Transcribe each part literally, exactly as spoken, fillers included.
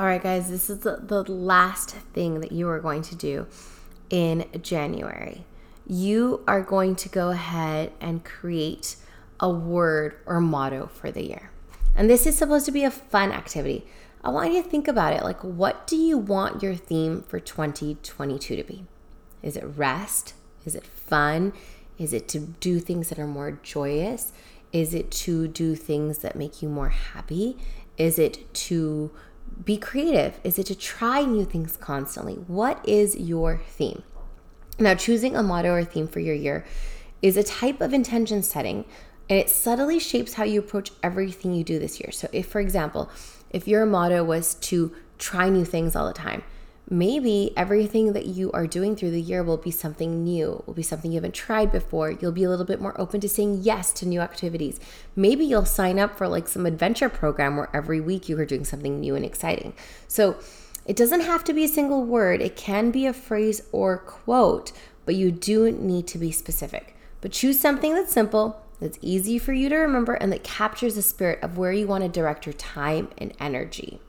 All right, guys, this is the, the last thing that you are going to do in January. You are going to go ahead and create a word or motto for the year. And this is supposed to be a fun activity. I want you to think about it. Like, what do you want your theme for twenty twenty-two to be? Is it rest? Is it fun? Is it to do things that are more joyous? Is it to do things that make you more happy? Is it to be creative? Is it to try new things constantly? What is your theme? Now, choosing a motto or theme for your year is a type of intention setting, and it subtly shapes how you approach everything you do this year. So if, for example, if your motto was to try new things all the time, maybe everything that you are doing through the year will be something new, will be something you haven't tried before. You'll be a little bit more open to saying yes to new activities. Maybe you'll sign up for like some adventure program where every week you are doing something new and exciting. So it doesn't have to be a single word. It can be a phrase or quote, but you do need to be specific. But choose something that's simple, that's easy for you to remember, and that captures the spirit of where you want to direct your time and energy.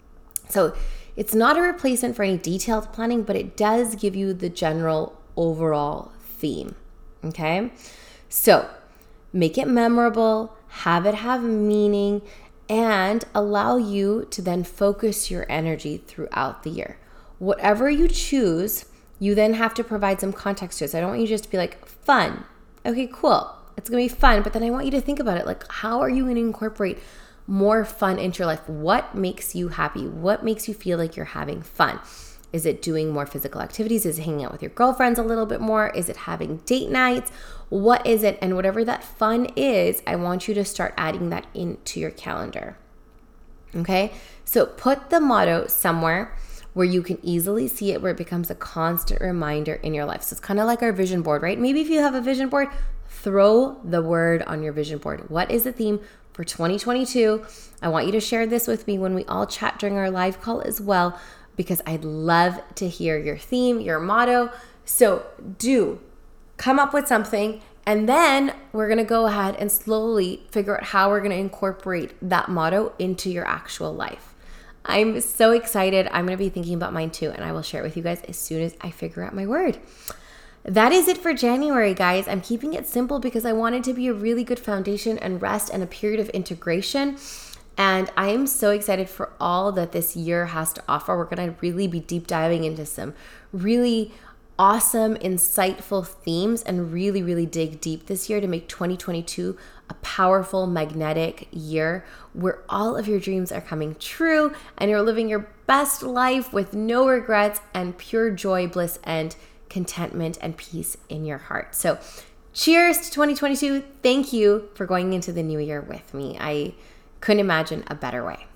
So it's not a replacement for any detailed planning, but it does give you the general overall theme, okay? So make it memorable, have it have meaning, and allow you to then focus your energy throughout the year. Whatever you choose, you then have to provide some context to it. So I don't want you just to be like, fun. Okay, cool. It's going to be fun. But then I want you to think about it. Like, how are you going to incorporate more fun into your life? What makes you happy? What makes you feel like you're having fun? Is it doing more physical activities? Is it hanging out with your girlfriends a little bit more? Is it having date nights? What is it? And whatever that fun is, I want you to start adding that into your calendar. Okay? So put the motto somewhere where you can easily see it, where it becomes a constant reminder in your life. So it's kind of like our vision board, right? Maybe if you have a vision board, throw the word on your vision board. What is the theme for twenty twenty-two? I want you to share this with me when we all chat during our live call as well, because I'd love to hear your theme, your motto. So do come up with something, and then we're going to go ahead and slowly figure out how we're going to incorporate that motto into your actual life. I'm so excited. I'm going to be thinking about mine too, and I will share it with you guys as soon as I figure out my word. That is it for January, guys. I'm keeping it simple because I want it to be a really good foundation and rest and a period of integration. And I am so excited for all that this year has to offer. We're going to really be deep diving into some really awesome, insightful themes and really, really dig deep this year to make twenty twenty-two a powerful, magnetic year where all of your dreams are coming true and you're living your best life with no regrets and pure joy, bliss, and contentment and peace in your heart. So cheers to twenty twenty-two. Thank you for going into the new year with me. I couldn't imagine a better way.